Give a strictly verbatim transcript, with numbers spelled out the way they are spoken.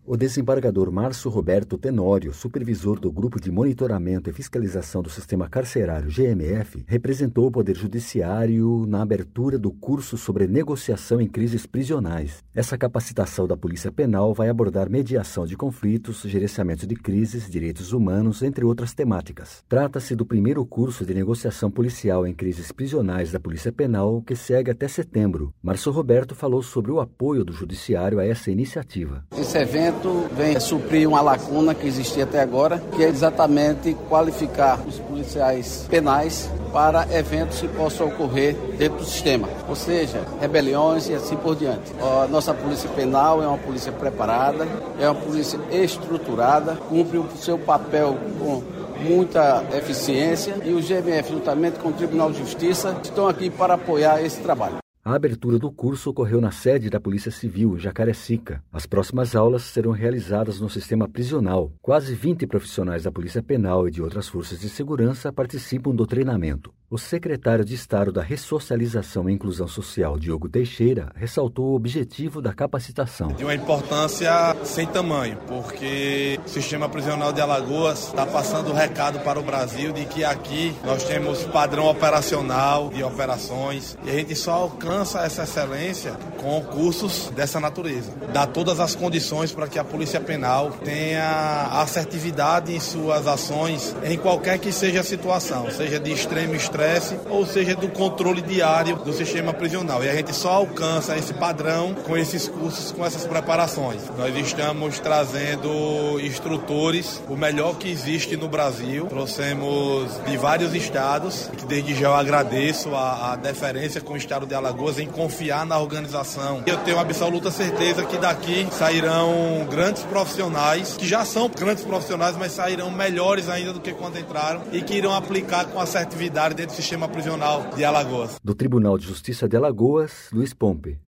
O desembargador Márcio Roberto Tenório, supervisor do Grupo de Monitoramento e Fiscalização do Sistema Carcerário G M F, representou o Poder Judiciário na abertura do curso sobre negociação em crises prisionais. Essa capacitação da Polícia Penal vai abordar mediação de conflitos, gerenciamento de crises, direitos humanos, entre outras temáticas. Trata-se do primeiro curso de negociação policial em crises prisionais da Polícia Penal, que segue até setembro. Márcio Roberto falou sobre o apoio do Judiciário a essa iniciativa. Esse evento vem suprir uma lacuna que existia até agora, que é exatamente qualificar os policiais penais para eventos que possam ocorrer dentro do sistema, ou seja, rebeliões e assim por diante. A nossa polícia penal é uma polícia preparada, é uma polícia estruturada, cumpre o seu papel com muita eficiência e o G M F, juntamente com o Tribunal de Justiça, estão aqui para apoiar esse trabalho. A abertura do curso ocorreu na sede da Polícia Civil, Jacarecica. As próximas aulas serão realizadas no sistema prisional. Quase vinte profissionais da Polícia Penal e de outras forças de segurança participam do treinamento. O secretário de Estado da Ressocialização e Inclusão Social, Diogo Teixeira, ressaltou o objetivo da capacitação. De uma importância sem tamanho, porque o sistema prisional de Alagoas está passando o recado para o Brasil de que aqui nós temos padrão operacional de operações e a gente só alcança essa excelência com cursos dessa natureza. Dá todas as condições para que a Polícia Penal tenha assertividade em suas ações em qualquer que seja a situação, seja de extremo estresse ou seja do controle diário do sistema prisional. E a gente só alcança esse padrão com esses cursos, com essas preparações. Nós estamos trazendo instrutores, o melhor que existe no Brasil. Trouxemos de vários estados, que desde já eu agradeço a, a deferência com o estado de Alagoas em confiar na organização. Eu tenho absoluta certeza que daqui sairão grandes profissionais, que já são grandes profissionais, mas sairão melhores ainda do que quando entraram e que irão aplicar com assertividade dentro do sistema prisional de Alagoas. Do Tribunal de Justiça de Alagoas, Luiz Pompe.